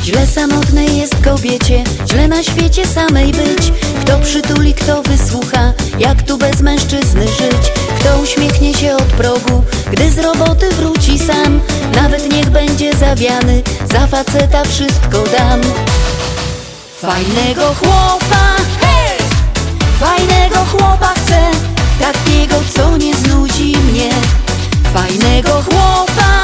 Źle samotnej jest kobiecie, źle na świecie samej być. Kto przytuli, kto wysłucha, jak tu bez mężczyzny żyć? Kto uśmiechnie się od progu, gdy z roboty wróci sam? Nawet niech będzie zawiany, za faceta wszystko dam. Fajnego chłopa, hej! Fajnego chłopa chcę, takiego, co nie znudzi mnie. Fajnego chłopa,